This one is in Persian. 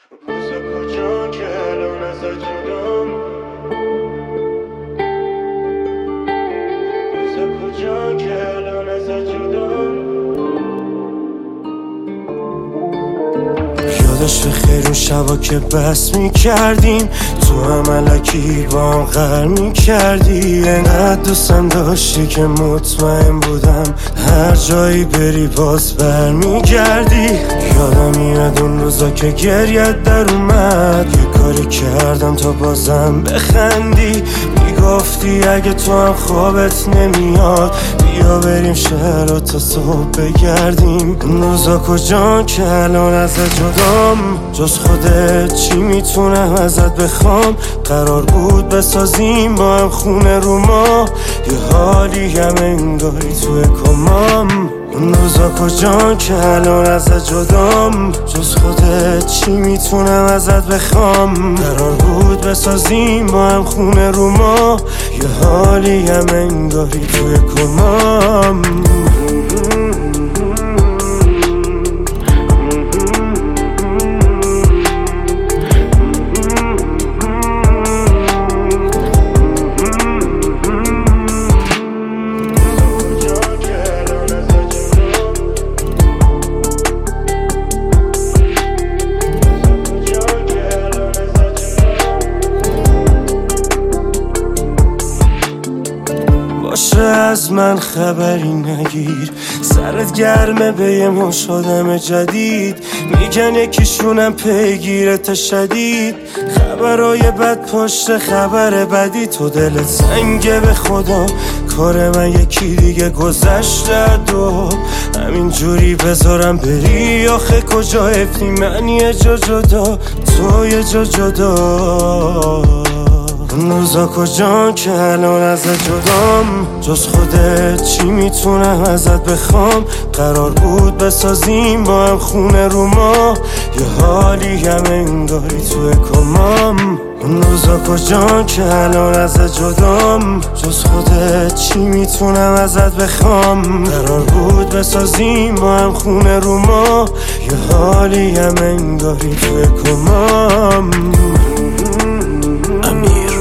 روزا کجا که الان ازت جدام، روزا کجا که الان ازت جدام. یادش به خیر اون شبا که بس میکردیم، تو هم علکی با هم غر میکردی. انقدر دوستم داشتی که مطمئن بودم هر جایی بری باز بر میگردی. یادم میاد اون روزا که گریت در اومد، یه کاری کردم تا بازم بخندی. میگفتی اگه تو هم خوابت نمیاد بیا بریم شهر و تا صبح بگردیم. اون روزا کجا که الان ازت جدام، جز خودت چی میتونم ازت بخوام. قرار بود بسازیم با هم خونه رو ما، یه حالی هم انگاری توی کمام. اون روزا کجا که الان ازت جدام، جز خودت چی میتونم ازت بخوام. قرار بود بسازیم با هم خونه رو ما، یه حالی هم انگاری توی کمام. باشه از من خبری نگیر، سرت گرمه به یه مش آدم جدید. میگن یکیشونم پیگیرت شدید، خبرای بد پشت خبر بدی. تو دلت سنگه به خدا، کار من یکی دیگه گذشته و همین جوری بذارم بری. آخه کجا افتی من یه جا جدا، تو یه جا جدا. اون روزا کجا که الان ازت جدام، جز خودت چی میتونم ازت بخوام. قرار بود بسازیم با هم خونه رو ما، یه حالی هم انگاری توی کمام. اون روزا کجا که الان ازت جدام، جز خودت چی میتونم ازت بخوام. قرار بود بسازیم با هم خونه رو ما، یه حالی هم انگاری توی کمام. امیر